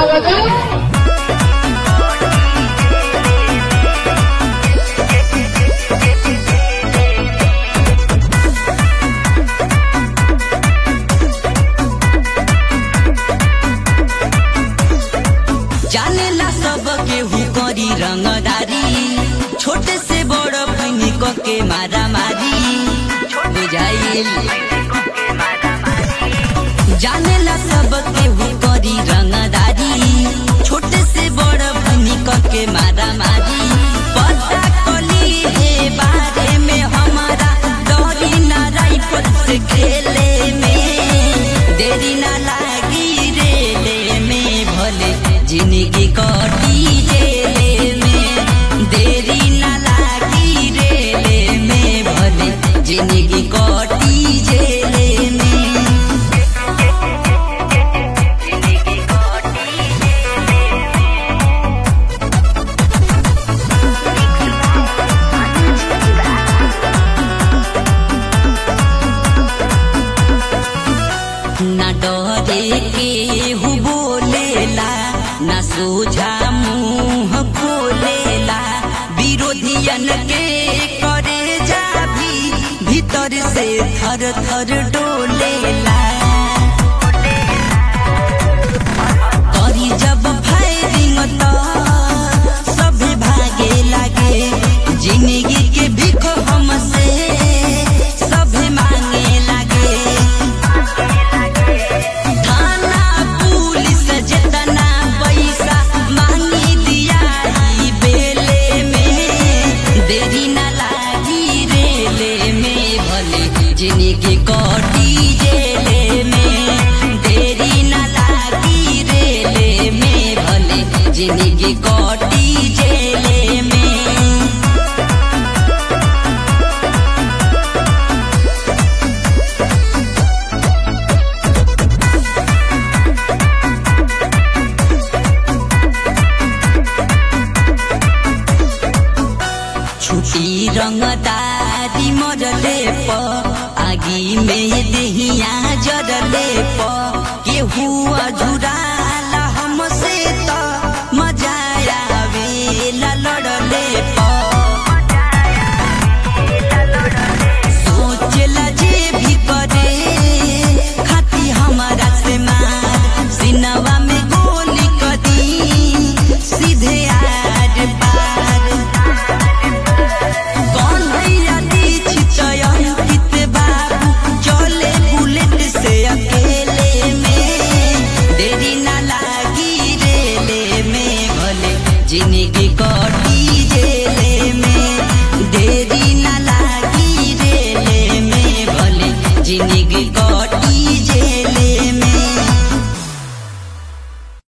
जानेला सब केहू करी रंगदारी, छोटे से बड़ भैनी के मारा मारी बुझाइल। जानेला सब केहू करी रंगदारी, छोटे से बड़ भैनी के मारा मारी। पता कली है बारे में हमारा, डरी ना राइफल से खेले में, देरी ना लागी रेले में, भले जिंदगी कटी जेले में, देरी ना लागी रेले में, भले जिंदगी कटी जेले में। ना डरे के हु बोलेला, ना सोझा मुँह खोलेला, विरोधियन के करे जा भी भीतर से थर थर डोलेला। करी जब फायरिंग तो सभी भागे लागे, जिंदगी के भीख हमसे सभी मांगे लागे। थाना पुलिस जितना पैसा मांगी दिया ही बेले में, देरी ना लागी रेले में, भले जिंदगी कटी जेले में, देरी ना लागी रेले में, भले जिंदगी कटी जेले में। छुटी रंगदारी मरले प, आगी में देहिया जरले प, केहू अधूरा